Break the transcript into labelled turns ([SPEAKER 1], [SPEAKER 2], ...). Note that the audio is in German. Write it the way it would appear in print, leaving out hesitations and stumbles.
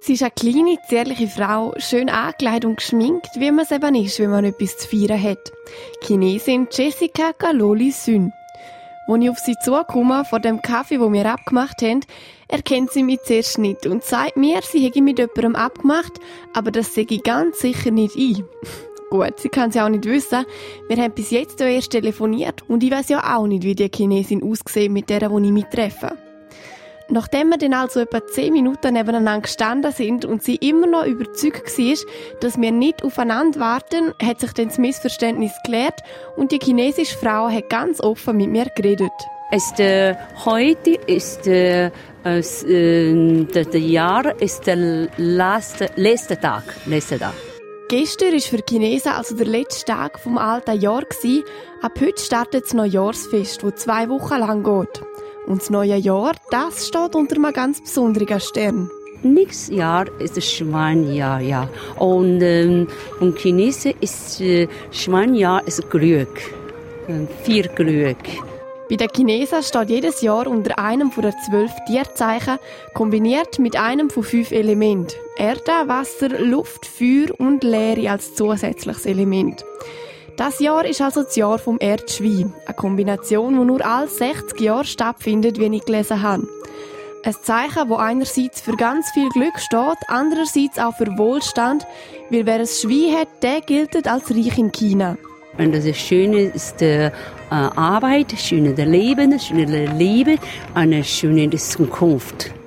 [SPEAKER 1] Sie ist eine kleine, zierliche Frau, schön angekleidet und geschminkt, wie man es eben ist, wenn man etwas zu feiern hat. Chinesin Jessica Galoli Sün. Als ich auf sie zukomme, vor dem Kaffee, den wir abgemacht haben, erkennt sie mich zuerst nicht und sagt mir, sie hätte mit jemandem abgemacht, aber das sehe ich ganz sicher nicht ein. Gut, sie kann es ja auch nicht wissen. Wir haben bis jetzt erst telefoniert und ich weiss ja auch nicht, wie die Chinesin aussieht, mit der ich mich treffe. Nachdem wir dann also etwa 10 Minuten nebeneinander gestanden sind und sie immer noch überzeugt war, dass wir nicht aufeinander warten, hat sich dann das Missverständnis geklärt und die chinesische Frau hat ganz offen mit mir geredet.
[SPEAKER 2] Heute ist das Jahr ist der letzte Tag.
[SPEAKER 1] Gestern war für die Chinesen also der letzte Tag vom alten Jahr. Ab heute startet das Neujahrsfest, das 2 Wochen lang geht. Und das neue Jahr, das steht unter einem ganz besonderen Stern.
[SPEAKER 2] Nächstes Jahr ist das Schweinjahr, ja. Und Chinesen ist Schweinjahr ist Glück. 4 Glück.
[SPEAKER 1] Bei den Chinesen steht jedes Jahr unter einem der 12 Tierzeichen, kombiniert mit einem von 5 Elementen. Erde, Wasser, Luft, Feuer und Leere als zusätzliches Element. Das Jahr ist also das Jahr vom Erdschwein. Eine Kombination, die nur alle 60 Jahre stattfindet, wie ich gelesen habe. Ein Zeichen, das einerseits für ganz viel Glück steht, andererseits auch für Wohlstand, weil wer ein Schwein hat, der gilt als reich in China.
[SPEAKER 2] Und das Schöne ist Arbeit, schöne Leben, schöne Liebe, eine schöne Zukunft.